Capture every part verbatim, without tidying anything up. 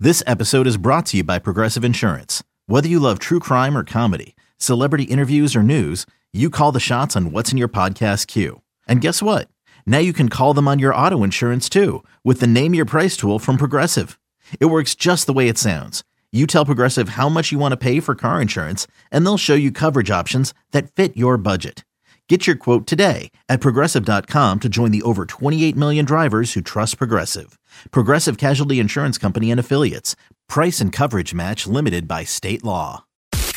This episode is brought to you by Progressive Insurance. Whether you love true crime or comedy, celebrity interviews or news, you call the shots on what's in your podcast queue. And guess what? Now you can call them on your auto insurance too with the Name Your Price tool from Progressive. It works just the way it sounds. You tell Progressive how much you want to pay for car insurance, and they'll show you coverage options that fit your budget. Get your quote today at Progressive dot com to join the over twenty-eight million drivers who trust Progressive. Progressive Casualty Insurance Company and Affiliates. Price and coverage match limited by state law.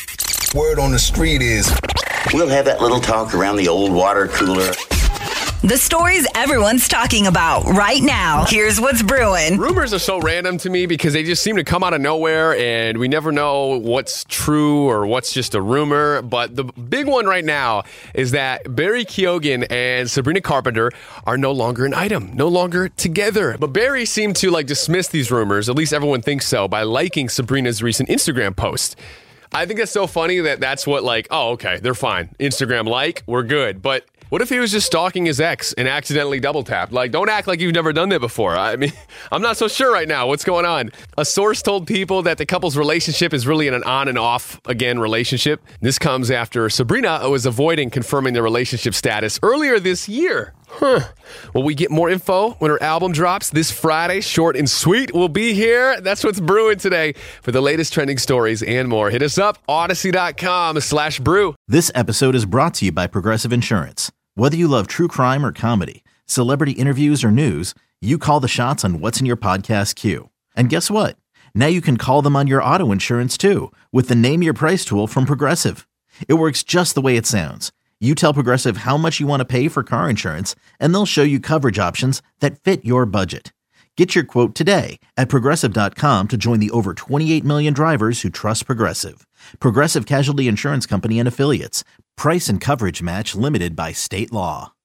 Word on the street is we'll have that little talk around the old water cooler. The stories everyone's talking about right now. Here's what's brewing. Rumors are so random to me because they just seem to come out of nowhere and we never know what's true or what's just a rumor. But the big one right now is that Barry Keoghan and Sabrina Carpenter are no longer an item, no longer together. But Barry seemed to like dismiss these rumors, at least everyone thinks so, by liking Sabrina's recent Instagram post. I think that's so funny that that's what like, oh, okay, they're fine. Instagram like, we're good. But what if he was just stalking his ex and accidentally double tapped? Like, don't act like you've never done that before. I mean, I'm not so sure right now. What's going on? A source told People that the couple's relationship is really an on and off again relationship. This comes after Sabrina was avoiding confirming their relationship status earlier this year. Huh. Will we get more info when her album drops this Friday? Short and sweet. We'll be here. That's what's brewing today. For the latest trending stories and more, hit us up, Odyssey dot com slash brew. This episode is brought to you by Progressive Insurance. Whether you love true crime or comedy, celebrity interviews or news, you call the shots on what's in your podcast queue. And guess what? Now you can call them on your auto insurance too with the Name Your Price tool from Progressive. It works just the way it sounds. You tell Progressive how much you want to pay for car insurance, and they'll show you coverage options that fit your budget. Get your quote today at Progressive dot com to join the over twenty-eight million drivers who trust Progressive. Progressive Casualty Insurance Company and Affiliates. Price and coverage match limited by state law.